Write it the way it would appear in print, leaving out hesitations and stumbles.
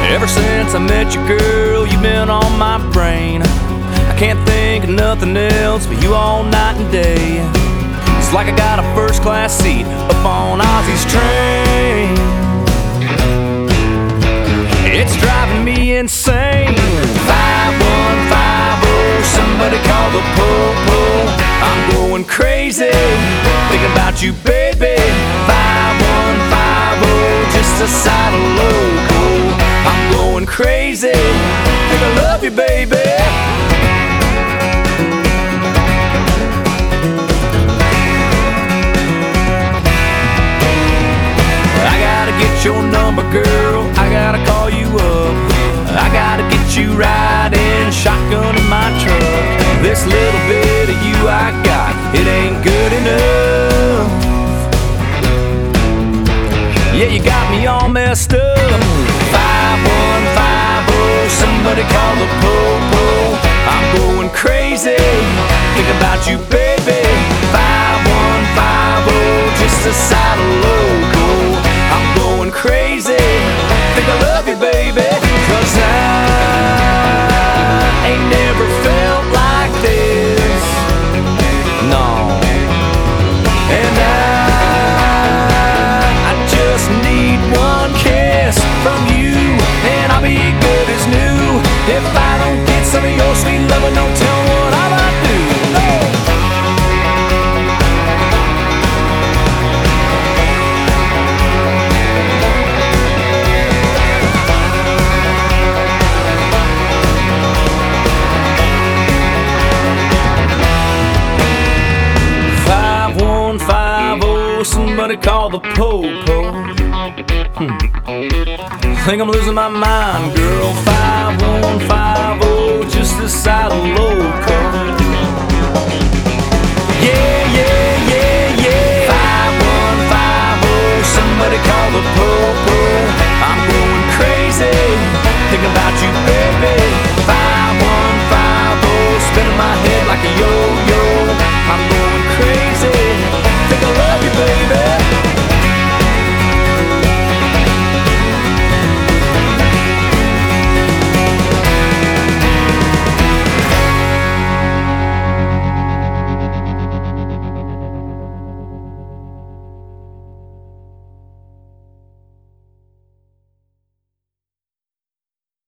Ever since I met you, girl, you've been on my brain. I can't think of nothing else but you all night and day. It's like I got a first-class seat up on Ozzy's train. It's driving me insane. 5150, somebody call the po-po. I'm going crazy, thinking about you, baby. 5150, just a side of loco. I'm going crazy, think I love you, baby. I gotta get your number, girl, I gotta call you up. I gotta get you riding shotgun in my truck. This little bit of you I got, it ain't good enough. Yeah, you got me all messed up. 5150, somebody call the po-po. I'm going crazy, think about you, baby. 5150, just a side of loco. I'm going crazy, think I love you, baby. 'Cause I ain't never felt like this, no. And I just need one kiss from you, and I'll be good as new. If I don't get some of your sweet loving, don't tell me what I might do. No. 5150, somebody call the po-po. Think I'm losing my mind, girl. 5150, just a side of loco. Yeah, yeah, yeah, yeah. 5150, somebody call the po-po.